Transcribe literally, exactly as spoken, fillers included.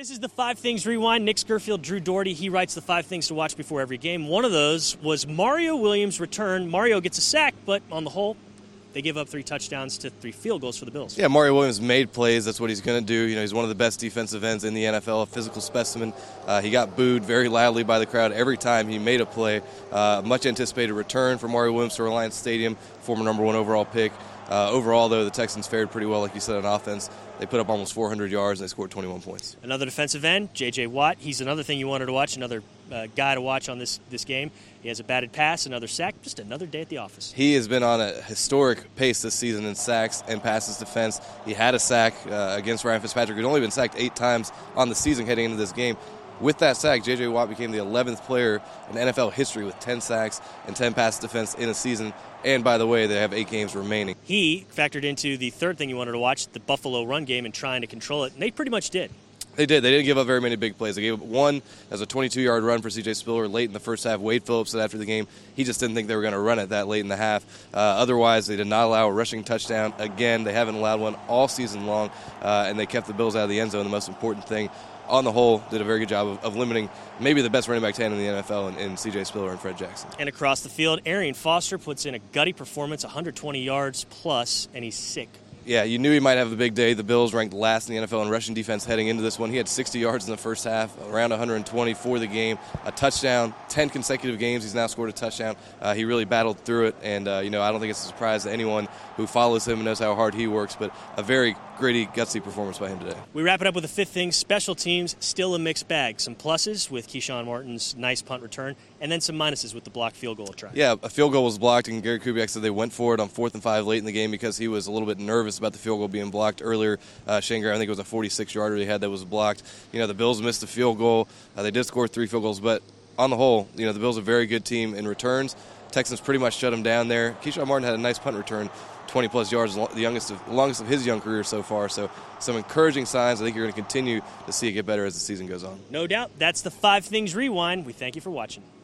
This is the Five Things Rewind. Nick Scurfield, Drew Doherty. He writes the five things to watch before every game. One of those was Mario Williams' return. Mario gets a sack, but on the whole, they give up three touchdowns to three field goals for the Bills. Yeah, Mario Williams made plays. That's what he's going to do. You know, he's one of the best defensive ends in the N F L, a physical specimen. Uh, he got booed very loudly by the crowd every time he made a play. Uh, much anticipated return for Mario Williams to Reliance Stadium, former number one overall pick. Uh, overall, though, the Texans fared pretty well, like you said, on offense. They put up almost four hundred yards, and they scored twenty-one points. Another defensive end, J J. Watt. He's another thing you wanted to watch, another uh, guy to watch on this, this game. He has a batted pass, another sack, just another day at the office. He has been on a historic pace this season in sacks and passes defense. He had a sack uh, against Ryan Fitzpatrick, who'd only been sacked eight times on the season heading into this game. With that sack, J J. Watt became the eleventh player in N F L history with ten sacks and ten pass defense in a season. And, by the way, they have eight games remaining. He factored into the third thing you wanted to watch, the Buffalo run game, and trying to control it. And they pretty much did. They did. They didn't give up very many big plays. They gave up one as a twenty-two-yard run for C J. Spiller late in the first half. Wade Phillips said after the game he just didn't think they were going to run it that late in the half. Uh, otherwise, they did not allow a rushing touchdown. Again, they haven't allowed one all season long, uh, and they kept the Bills out of the end zone, the most important thing. On the whole, did a very good job of, of limiting maybe the best running back ten in the N F L in, in C J. Spiller and Fred Jackson. And across the field, Arian Foster puts in a gutty performance, one hundred twenty yards plus, and he's sick. Yeah, you knew he might have a big day. The Bills ranked last in the N F L in rushing defense heading into this one. He had sixty yards in the first half, around one hundred twenty for the game, a touchdown, ten consecutive games. He's now scored a touchdown. Uh, he really battled through it, and uh, you know I don't think it's a surprise to anyone who follows him and knows how hard he works, but a very gritty, gutsy performance by him today. We wrap it up with the fifth thing, special teams, still a mixed bag. Some pluses with Keyshawn Martin's nice punt return, and then some minuses with the blocked field goal try. Yeah, a field goal was blocked, and Gary Kubiak said they went for it on fourth and five late in the game because he was a little bit nervous about the field goal being blocked earlier. Uh, Shane Gray, I think it was a forty-six-yarder he had that was blocked. You know, the Bills missed the field goal. Uh, they did score three field goals, but on the whole, you know, the Bills are a very good team in returns. Texans pretty much shut them down there. Keyshawn Martin had a nice punt return, twenty-plus yards, the youngest of, longest of his young career so far. So some encouraging signs. I think you're going to continue to see it get better as the season goes on. No doubt. That's the Five Things Rewind. We thank you for watching.